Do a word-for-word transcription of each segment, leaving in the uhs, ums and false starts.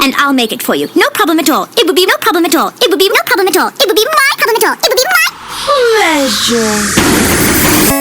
and I'll make it for you. No problem at all. It would be no problem at all. It would be no problem at all. It would be my problem at all. It would be my pleasure.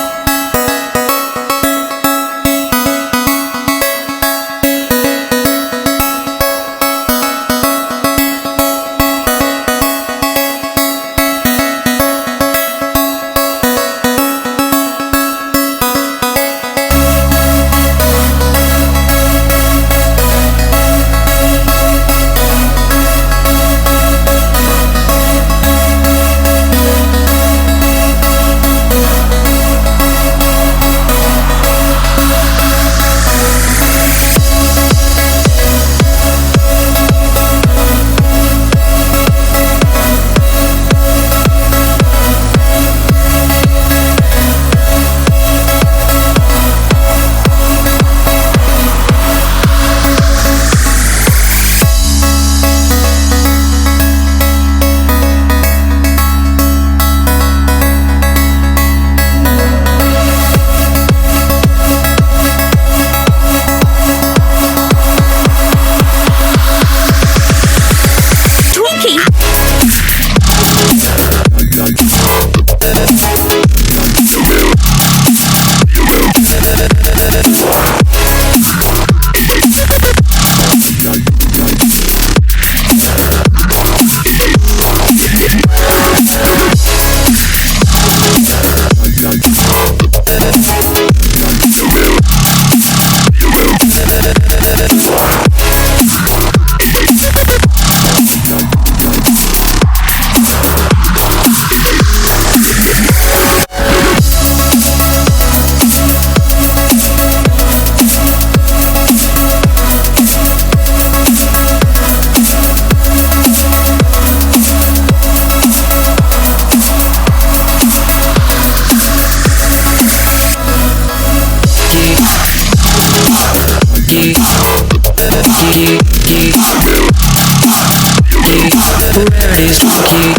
Rarity's Twinkie.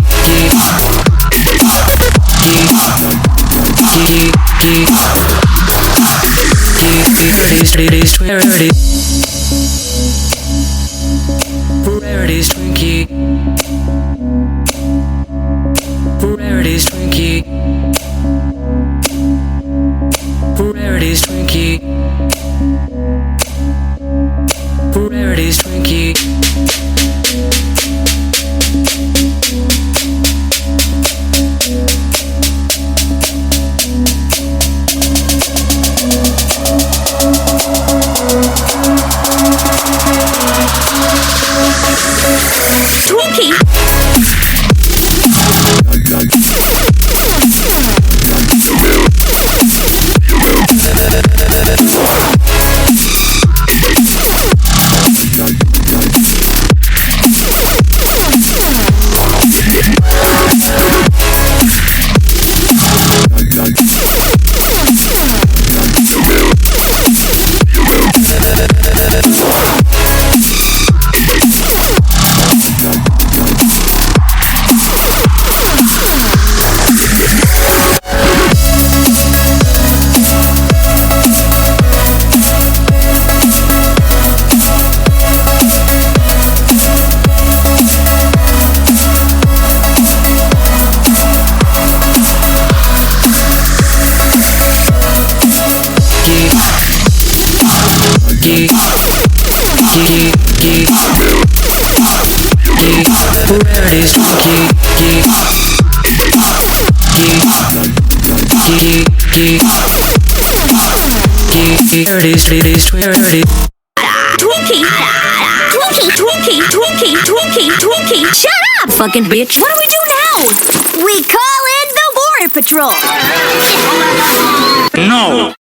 Rarity's Rarity. Rarity's Twinkie. Rarity's Twinkie. Rarity's Twinkie. Rarity's Twinkie. Twinkie! Rarity's Twinkie. Rarity's Rarity's Twinkie. Twinkie! Twinkie! Twinkie! Twinkie! Twinkie! Twinkie! Shut up, fucking bitch! What do we do now? We call in the Border Patrol! No!